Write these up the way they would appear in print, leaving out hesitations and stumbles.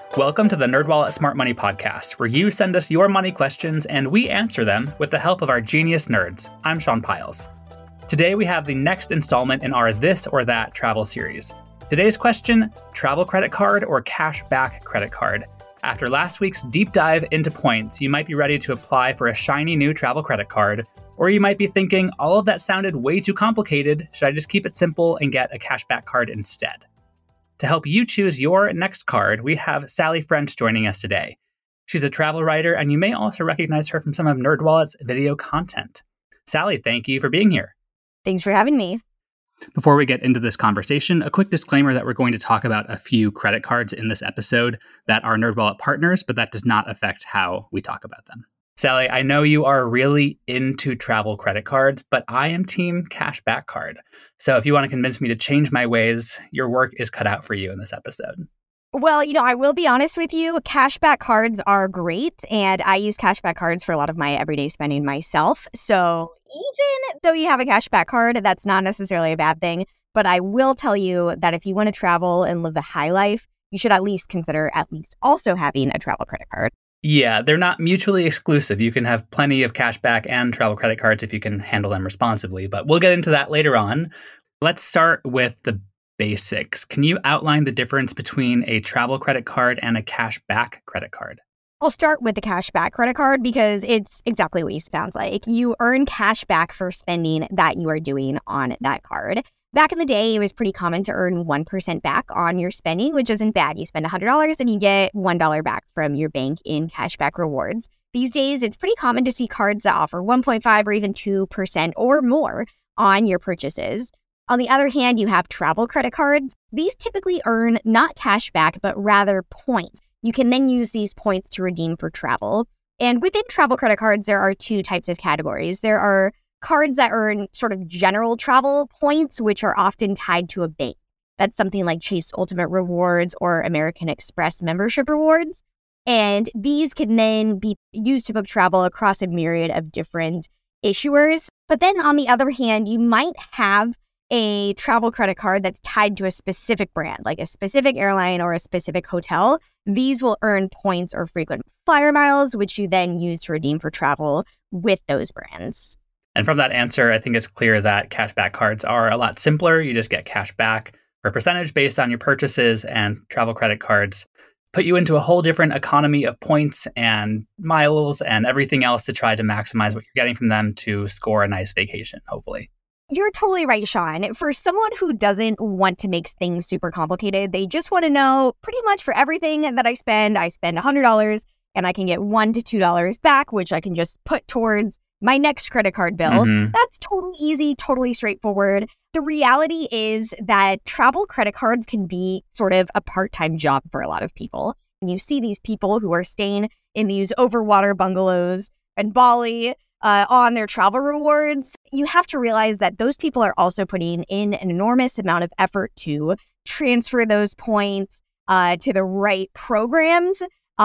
Welcome to the NerdWallet Smart Money Podcast, where you send us your money questions and we answer them with the help of our genius nerds. I'm Sean Piles. Today we have the next installment in our This or That travel series. Today's question, travel credit card or cash back credit card? After last week's deep dive into points, you might be ready to apply for a shiny new travel credit card, or you might be thinking, all of that sounded way too complicated. Should I just keep it simple and get a cashback card instead? To help you choose your next card, we have Sally French joining us today. She's a travel writer, and you may also recognize her from some of NerdWallet's video content. Sally, thank you for being here. Thanks for having me. Before we get into this conversation, a quick disclaimer that we're going to talk about a few credit cards in this episode that are NerdWallet partners, but that does not affect how we talk about them. Sally, I know you are really into travel credit cards, but I am team cashback card. So if you want to convince me to change my ways, your work is cut out for you in this episode. Well, I will be honest with you. Cashback cards are great, and I use cashback cards for a lot of my everyday spending myself. So even though you have a cashback card, that's not necessarily a bad thing. But I will tell you that if you want to travel and live the high life, you should at least consider also having a travel credit card. Yeah, they're not mutually exclusive. You can have plenty of cashback and travel credit cards if you can handle them responsibly, but we'll get into that later on. Let's start with the basics. Can you outline the difference between a travel credit card and a cashback credit card? I'll start with the cashback credit card because it's exactly what it sounds like. You earn cash back for spending that you are doing on that card. Back in the day, it was pretty common to earn 1% back on your spending, which isn't bad. You spend $100 and you get $1 back from your bank in cashback rewards. These days, it's pretty common to see cards that offer 1.5 or even 2% or more on your purchases. On the other hand, you have travel credit cards. These typically earn not cash back, but rather points. You can then use these points to redeem for travel. And within travel credit cards, there are two types of categories. There are cards that earn sort of general travel points, which are often tied to a bank. That's something like Chase Ultimate Rewards or American Express membership rewards. And these can then be used to book travel across a myriad of different issuers. But then on the other hand, you might have a travel credit card that's tied to a specific brand, like a specific airline or a specific hotel. These will earn points or frequent flyer miles, which you then use to redeem for travel with those brands. And from that answer, I think it's clear that cashback cards are a lot simpler. You just get cash back for a percentage based on your purchases, and travel credit cards put you into a whole different economy of points and miles and everything else to try to maximize what you're getting from them to score a nice vacation, hopefully. You're totally right, Sean. For someone who doesn't want to make things super complicated, they just want to know pretty much for everything that I spend $100 and I can get $1 to $2 back, which I can just put towards my next credit card bill. Mm-hmm. That's totally easy, totally straightforward. The reality is that travel credit cards can be sort of a part-time job for a lot of people. And you see these people who are staying in these overwater bungalows in Bali on their travel rewards. You have to realize that those people are also putting in an enormous amount of effort to transfer those points to the right programs.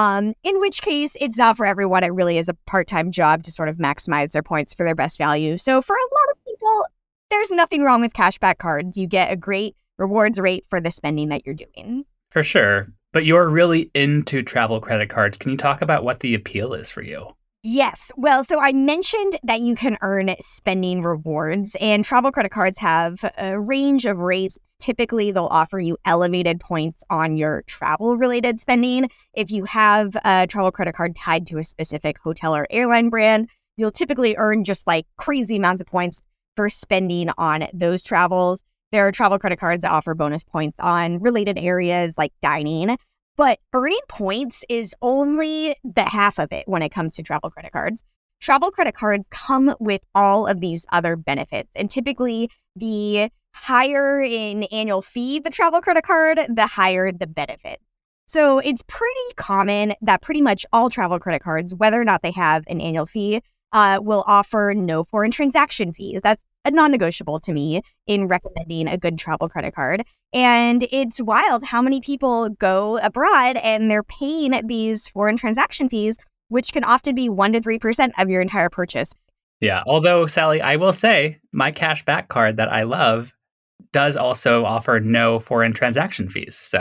In which case, it's not for everyone. It really is a part-time job to sort of maximize their points for their best value. So for a lot of people, there's nothing wrong with cashback cards. You get a great rewards rate for the spending that you're doing. For sure. But you're really into travel credit cards. Can you talk about what the appeal is for you? Yes. Well, so I mentioned that you can earn spending rewards, and travel credit cards have a range of rates. Typically, they'll offer you elevated points on your travel-related spending. If you have a travel credit card tied to a specific hotel or airline brand, you'll typically earn just like crazy amounts of points for spending on those travels. There are travel credit cards that offer bonus points on related areas like dining. But earning points is only the half of it when it comes to travel credit cards. Travel credit cards come with all of these other benefits. And typically, the higher in annual fee the travel credit card, the higher the benefit. So it's pretty common that pretty much all travel credit cards, whether or not they have an annual fee, will offer no foreign transaction fees. That's a non-negotiable to me in recommending a good travel credit card. And it's wild how many people go abroad and they're paying these foreign transaction fees, which can often be 1% to 3% of your entire purchase. Yeah. Although, Sally, I will say my cashback card that I love does also offer no foreign transaction fees. So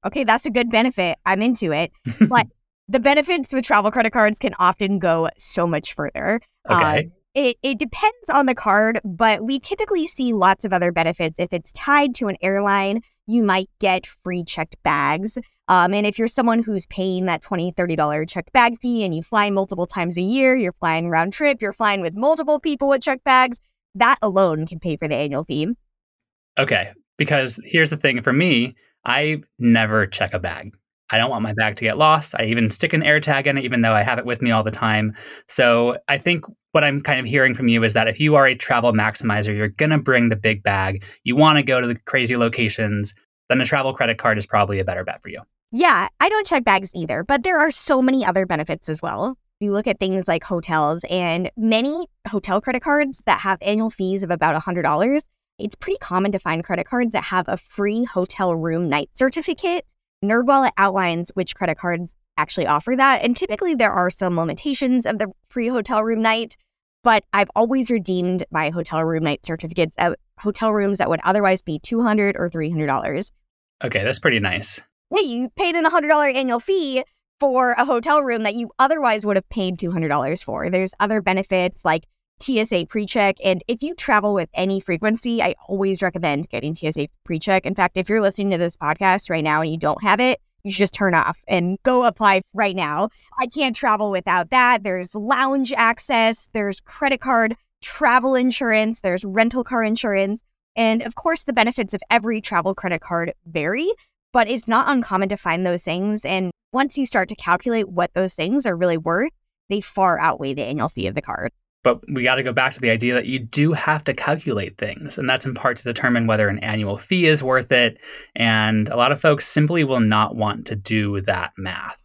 okay, that's a good benefit. I'm into it. But the benefits with travel credit cards can often go so much further. Okay. It depends on the card, but we typically see lots of other benefits. If it's tied to an airline, you might get free checked bags. And if you're someone who's paying that $20, $30 checked bag fee and you fly multiple times a year, you're flying round trip, you're flying with multiple people with checked bags, that alone can pay for the annual fee. Okay. Because here's the thing for me, I never check a bag. I don't want my bag to get lost. I even stick an AirTag in it, even though I have it with me all the time. So I think what I'm kind of hearing from you is that if you are a travel maximizer, you're going to bring the big bag, you want to go to the crazy locations, then a travel credit card is probably a better bet for you. Yeah, I don't check bags either, but there are so many other benefits as well. You look at things like hotels, and many hotel credit cards that have annual fees of about $100. It's pretty common to find credit cards that have a free hotel room night certificate. NerdWallet outlines which credit cards actually offer that, and typically there are some limitations of the free hotel room night, but I've always redeemed my hotel room night certificates at hotel rooms that would otherwise be $200 or $300. Okay, that's pretty nice. Hey, you paid an $100 annual fee for a hotel room that you otherwise would have paid $200 for. There's other benefits like TSA PreCheck, and if you travel with any frequency, I always recommend getting TSA PreCheck. In fact, if you're listening to this podcast right now and you don't have it, you should just turn off and go apply right now. I can't travel without that. There's lounge access, there's credit card travel insurance, there's rental car insurance, and of course the benefits of every travel credit card vary, but it's not uncommon to find those things. And once you start to calculate what those things are really worth, they far outweigh the annual fee of the card. But we got to go back to the idea that you do have to calculate things. And that's in part to determine whether an annual fee is worth it. And a lot of folks simply will not want to do that math.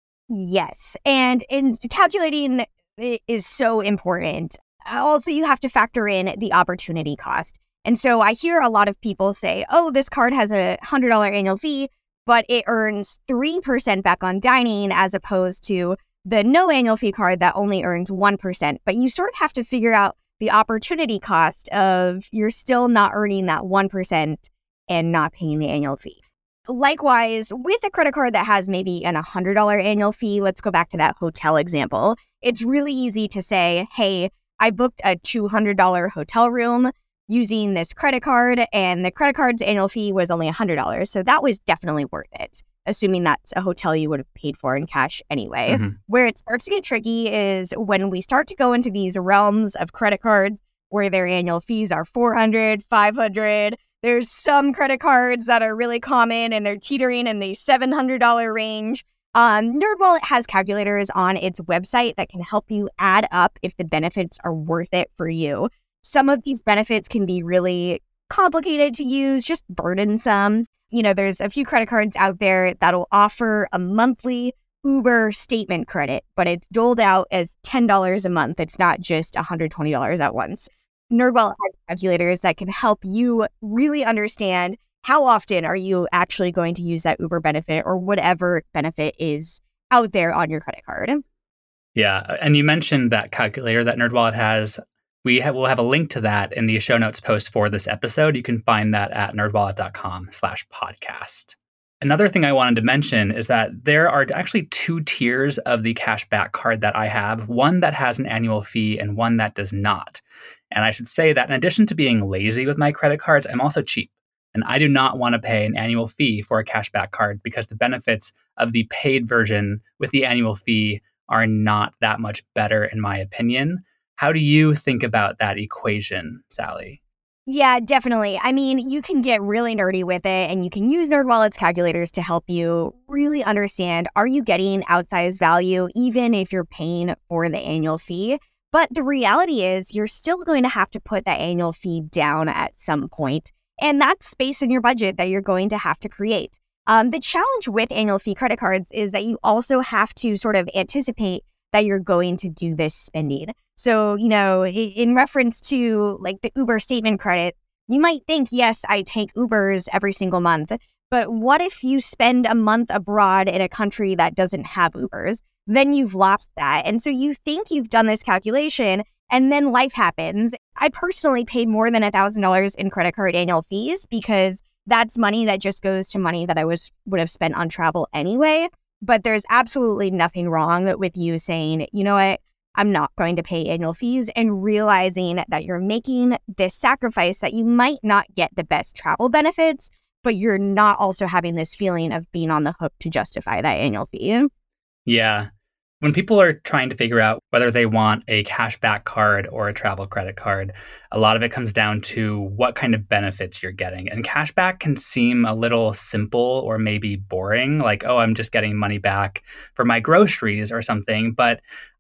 Yes. And calculating is so important. Also, you have to factor in the opportunity cost. And so I hear a lot of people say, oh, this card has a $100 annual fee, but it earns 3% back on dining as opposed to the no annual fee card that only earns 1%. But you sort of have to figure out the opportunity cost of you're still not earning that 1% and not paying the annual fee. Likewise, with a credit card that has maybe an $100 annual fee, let's go back to that hotel example. It's really easy to say, hey, I booked a $200 hotel room using this credit card, and the credit card's annual fee was only $100. So that was definitely worth it, assuming that's a hotel you would have paid for in cash anyway. Mm-hmm. Where it starts to get tricky is when we start to go into these realms of credit cards where their annual fees are $400, $500. There's some credit cards that are really common and they're teetering in the $700 range. NerdWallet has calculators on its website that can help you add up if the benefits are worth it for you. Some of these benefits can be really complicated to use, just burdensome. You know, there's a few credit cards out there that'll offer a monthly Uber statement credit, but it's doled out as $10 a month. It's not just $120 at once. NerdWallet has calculators that can help you really understand how often are you actually going to use that Uber benefit or whatever benefit is out there on your credit card. Yeah, and you mentioned that calculator that NerdWallet has. We'll have a link to that in the show notes post for this episode. You can find that at nerdwallet.com/podcast. Another thing I wanted to mention is that there are actually 2 tiers of the cashback card that I have, one that has an annual fee and one that does not. And I should say that in addition to being lazy with my credit cards, I'm also cheap. And I do not want to pay an annual fee for a cashback card because the benefits of the paid version with the annual fee are not that much better, in my opinion. How do you think about that equation, Sally? Yeah, definitely. I mean, you can get really nerdy with it and you can use NerdWallet's calculators to help you really understand, are you getting outsized value even if you're paying for the annual fee? But the reality is you're still going to have to put that annual fee down at some point. And that's space in your budget that you're going to have to create. The challenge with annual fee credit cards is that you also have to sort of anticipate that you're going to do this spending. So, you know, in reference to like the Uber statement credit, you might think, yes, I take Ubers every single month. But what if you spend a month abroad in a country that doesn't have Ubers? Then you've lost that. And so you think you've done this calculation and then life happens. I personally paid more than $1,000 in credit card annual fees because that's money that just goes to money that I would have spent on travel anyway. But there's absolutely nothing wrong with you saying, you know what, I'm not going to pay annual fees, and realizing that you're making this sacrifice that you might not get the best travel benefits, but you're not also having this feeling of being on the hook to justify that annual fee. Yeah. When people are trying to figure out whether they want a cashback card or a travel credit card, a lot of it comes down to what kind of benefits you're getting. And cashback can seem a little simple or maybe boring, like, oh, I'm just getting money back for my groceries or something. But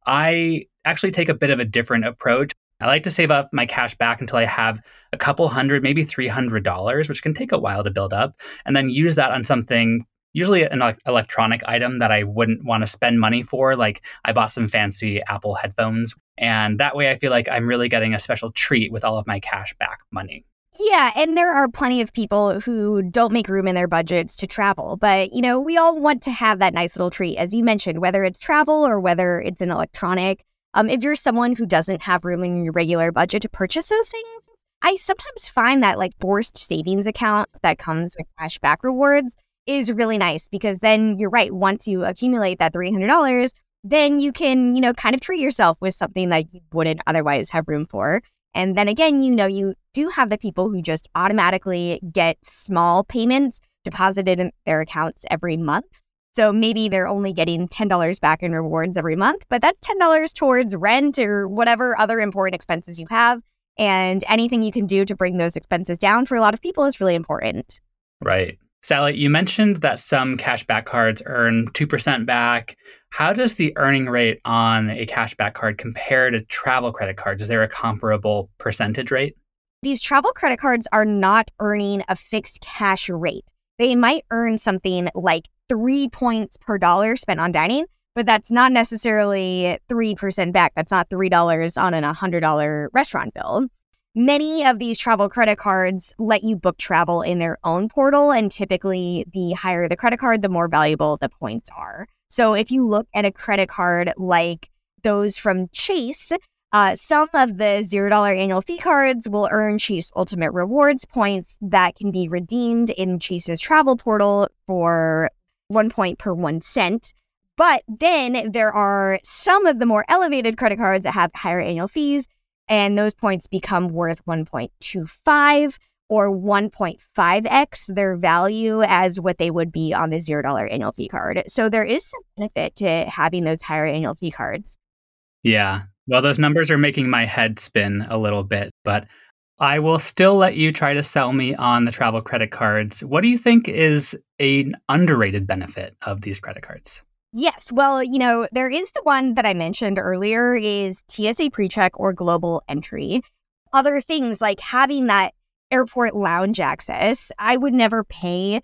I actually take a bit of a different approach. I like to save up my cash back until I have a couple hundred, maybe $300, which can take a while to build up, and then use that on something, usually an electronic item that I wouldn't want to spend money for. Like I bought some fancy Apple headphones, and that way I feel like I'm really getting a special treat with all of my cash back money. Yeah, and there are plenty of people who don't make room in their budgets to travel. But, we all want to have that nice little treat, as you mentioned, whether it's travel or whether it's an electronic. If you're someone who doesn't have room in your regular budget to purchase those things, I sometimes find that forced savings accounts that comes with cashback rewards is really nice, because then you're right. Once you accumulate that $300, then you can, kind of treat yourself with something that you wouldn't otherwise have room for. And then again, you do have the people who just automatically get small payments deposited in their accounts every month. So maybe they're only getting $10 back in rewards every month, but that's $10 towards rent or whatever other important expenses you have. And anything you can do to bring those expenses down for a lot of people is really important. Right. Sally, you mentioned that some cashback cards earn 2% back. How does the earning rate on a cashback card compare to travel credit cards? Is there a comparable percentage rate? These travel credit cards are not earning a fixed cash rate. They might earn something like 3 points per dollar spent on dining, but that's not necessarily 3% back. That's not $3 on a $100 restaurant bill. Many of these travel credit cards let you book travel in their own portal, and typically the higher the credit card, the more valuable the points are. So if you look at a credit card like those from Chase, some of the $0 annual fee cards will earn Chase Ultimate Rewards points that can be redeemed in Chase's travel portal for 1 point per 1 cent. But then there are some of the more elevated credit cards that have higher annual fees, and those points become worth 1.25 or 1.5x their value as what they would be on the $0 annual fee card. So there is some benefit to having those higher annual fee cards. Yeah. Well, those numbers are making my head spin a little bit, but I will still let you try to sell me on the travel credit cards. What do you think is an underrated benefit of these credit cards? Yes. Well, there is the one that I mentioned earlier is TSA PreCheck or Global Entry. Other things like having that airport lounge access. I would never pay,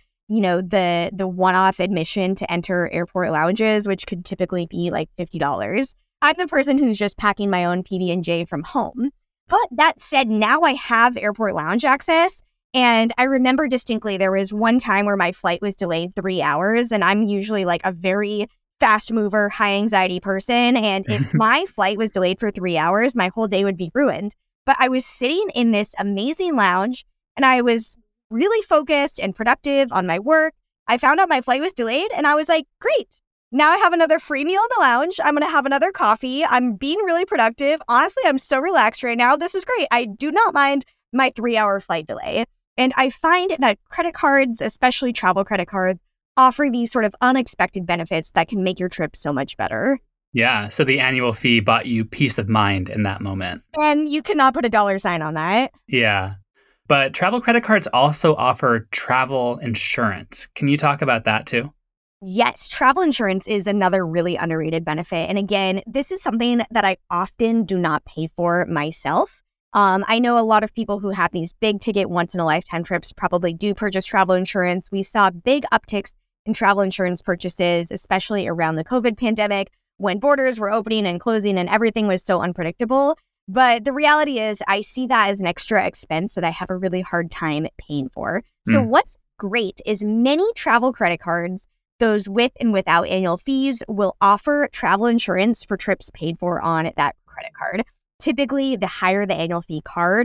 the one-off admission to enter airport lounges, which could typically be like $50. I'm the person who's just packing my own PB&J from home. But that said, now I have airport lounge access. And I remember distinctly there was one time where my flight was delayed 3 hours, and I'm usually like a very fast mover, high anxiety person. And if my flight was delayed for 3 hours, my whole day would be ruined. But I was sitting in this amazing lounge and I was really focused and productive on my work. I found out my flight was delayed and I was like, great. Now I have another free meal in the lounge. I'm going to have another coffee. I'm being really productive. Honestly, I'm so relaxed right now. This is great. I do not mind my 3-hour flight delay. And I find that credit cards, especially travel credit cards, offer these sort of unexpected benefits that can make your trip so much better. Yeah. So the annual fee bought you peace of mind in that moment. And you cannot put a dollar sign on that. Yeah. But travel credit cards also offer travel insurance. Can you talk about that too? Yes, travel insurance is another really underrated benefit. And again, this is something that I often do not pay for myself. I know a lot of people who have these big ticket once in a lifetime trips probably do purchase travel insurance. We saw big upticks in travel insurance purchases, especially around the COVID pandemic when borders were opening and closing and everything was so unpredictable. But the reality is I see that as an extra expense that I have a really hard time paying for. So what's great is many travel credit cards, those with and without annual fees, will offer travel insurance for trips paid for on that credit card. Typically, the higher the annual fee card,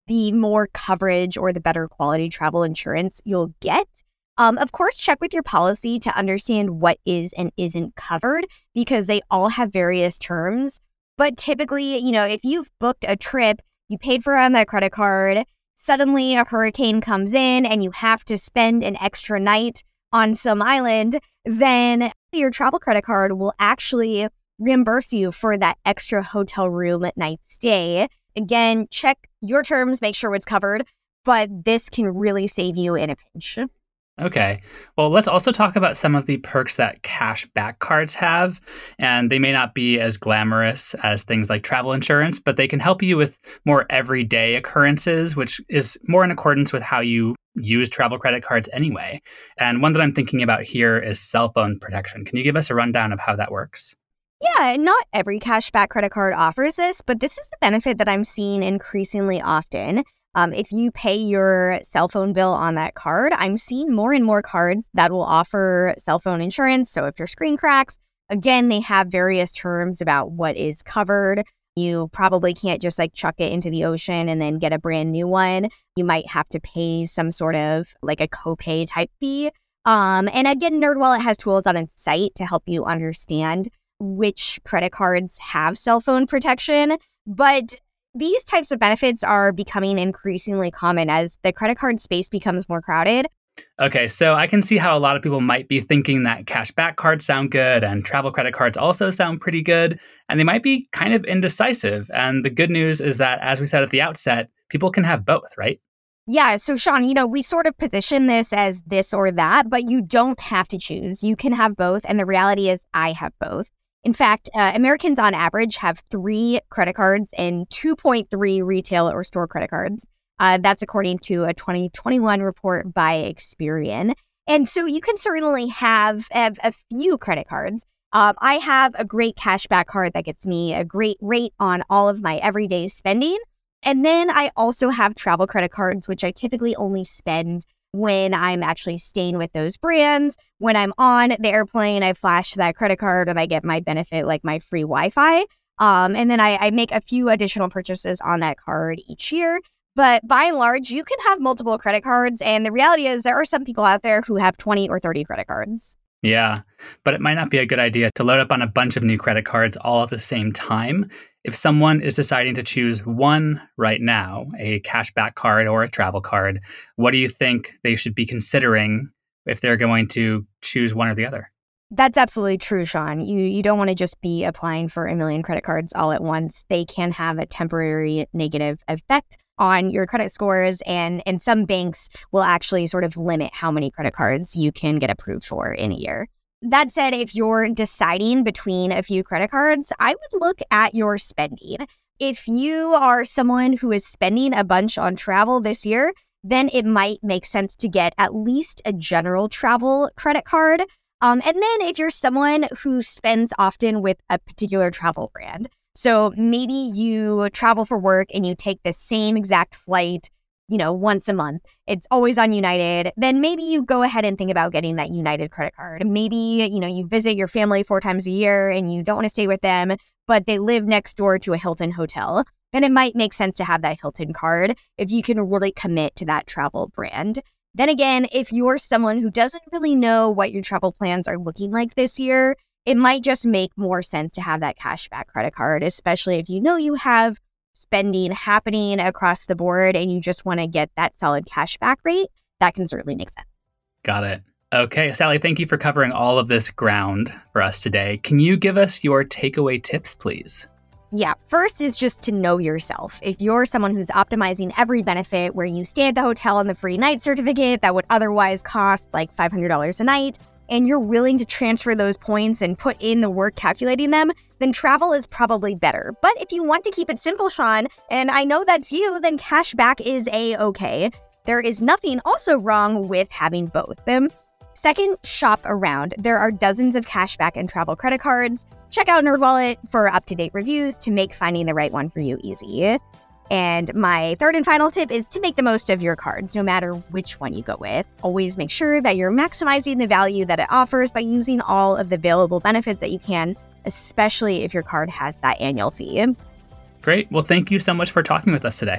the more coverage or the better quality travel insurance you'll get. Of course, check with your policy to understand what is and isn't covered because they all have various terms. But typically, if you've booked a trip, you paid for it on that credit card, suddenly a hurricane comes in and you have to spend an extra night on some island, then your travel credit card will actually reimburse you for that extra hotel room at night stay. Again, check your terms, make sure it's covered, but this can really save you in a pinch. Okay. Well, let's also talk about some of the perks that cash back cards have. And they may not be as glamorous as things like travel insurance, but they can help you with more everyday occurrences, which is more in accordance with how you use travel credit cards anyway. And one that I'm thinking about here is cell phone protection. Can you give us a rundown of how that works? Yeah, not every cashback credit card offers this, but this is a benefit that I'm seeing increasingly often. If you pay your cell phone bill on that card, I'm seeing more and more cards that will offer cell phone insurance. So if your screen cracks, again, they have various terms about what is covered. You probably can't just chuck it into the ocean and then get a brand new one. You might have to pay some sort of a copay type fee. And again, NerdWallet has tools on its site to help you understand which credit cards have cell phone protection. But these types of benefits are becoming increasingly common as the credit card space becomes more crowded. Okay, so I can see how a lot of people might be thinking that cashback cards sound good and travel credit cards also sound pretty good, and they might be kind of indecisive. And the good news is that, as we said at the outset, people can have both, right? Yeah, so Sean, we sort of position this as this or that, but you don't have to choose. You can have both, and the reality is I have both. In fact, Americans on average have 3 credit cards and 2.3 retail or store credit cards. That's according to a 2021 report by Experian. And so you can certainly have a few credit cards. I have a great cashback card that gets me a great rate on all of my everyday spending. And then I also have travel credit cards, which I typically only spend when I'm actually staying with those brands. When I'm on the airplane, I flash that credit card and I get my benefit, like my free Wi-Fi. And then I make a few additional purchases on that card each year. But by and large, you can have multiple credit cards. And the reality is there are some people out there who have 20 or 30 credit cards. Yeah, but it might not be a good idea to load up on a bunch of new credit cards all at the same time. If someone is deciding to choose one right now, a cashback card or a travel card, what do you think they should be considering if they're going to choose one or the other? That's absolutely true, Sean. You don't want to just be applying for a million credit cards all at once. They can have a temporary negative effect on your credit scores, and some banks will actually sort of limit how many credit cards you can get approved for in a year. That said, if you're deciding between a few credit cards, I would look at your spending. If you are someone who is spending a bunch on travel this year, then it might make sense to get at least a general travel credit card. And then if you're someone who spends often with a particular travel brand, so maybe you travel for work and you take the same exact flight, once a month. It's always on United. Then maybe you go ahead and think about getting that United credit card. Maybe, you visit your family 4 times a year and you don't want to stay with them, but they live next door to a Hilton hotel. Then it might make sense to have that Hilton card if you can really commit to that travel brand. Then again, if you're someone who doesn't really know what your travel plans are looking like this year, it might just make more sense to have that cashback credit card, especially if you have spending happening across the board and you just want to get that solid cashback rate. That can certainly make sense. Got it. Okay, Sally, thank you for covering all of this ground for us today. Can you give us your takeaway tips, please? Yeah, first is just to know yourself. If you're someone who's optimizing every benefit where you stay at the hotel on the free night certificate that would otherwise cost like $500 a night, and you're willing to transfer those points and put in the work calculating them, then travel is probably better. But if you want to keep it simple, Sean, and I know that's you, then cashback is A-okay. There is nothing also wrong with having both. Second, shop around. There are dozens of cashback and travel credit cards. Check out NerdWallet for up-to-date reviews to make finding the right one for you easy. And my third and final tip is to make the most of your cards, no matter which one you go with. Always make sure that you're maximizing the value that it offers by using all of the available benefits that you can, especially if your card has that annual fee. Great. Well, thank you so much for talking with us today.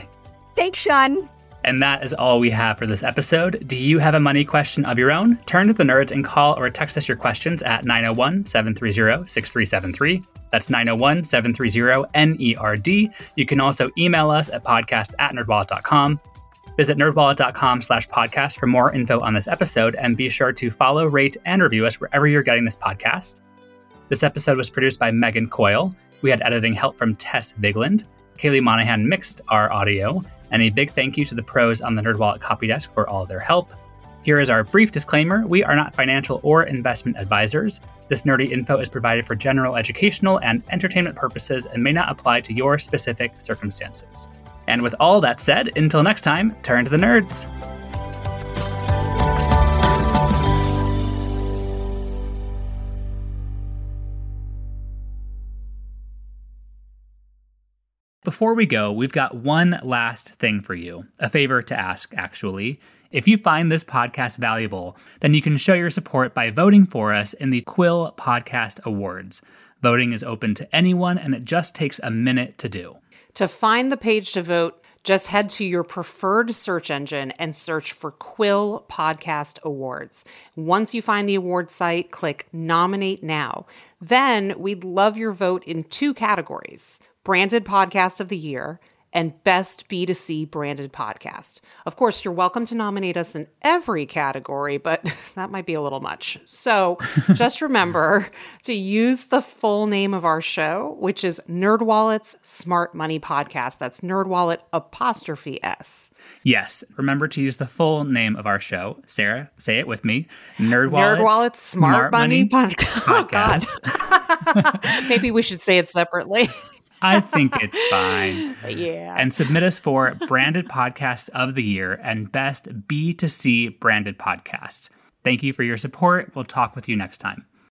Thanks, Sean. And that is all we have for this episode. Do you have a money question of your own? Turn to the Nerds and call or text us your questions at 901-730-6373. That's 901-730-NERD. You can also email us at podcast@nerdwallet.com. Visit nerdwallet.com/podcast for more info on this episode, and be sure to follow, rate, and review us wherever you're getting this podcast. This episode was produced by Megan Coyle. We had editing help from Tess Vigland. Kaylee Monahan mixed our audio. And a big thank you to the pros on the NerdWallet copy desk for all their help. Here is our brief disclaimer. We are not financial or investment advisors. This nerdy info is provided for general educational and entertainment purposes and may not apply to your specific circumstances. And with all that said, until next time, turn to the nerds. Before we go, we've got one last thing for you, a favor to ask, actually. If you find this podcast valuable, then you can show your support by voting for us in the Quill Podcast Awards. Voting is open to anyone, and it just takes a minute to do. To find the page to vote, just head to your preferred search engine and search for Quill Podcast Awards. Once you find the award site, click Nominate Now. Then we'd love your vote in 2 categories: Branded Podcast of the Year and Best B2C Branded Podcast. Of course, you're welcome to nominate us in every category, but that might be a little much. So just remember to use the full name of our show, which is NerdWallet's Smart Money Podcast. That's NerdWallet''S. Yes, remember to use the full name of our show. Sarah, say it with me. NerdWallet's Smart Money Podcast. Maybe we should say it separately. I think it's fine. Yeah. And submit us for Branded Podcast of the Year and Best B2C Branded Podcast. Thank you for your support. We'll talk with you next time.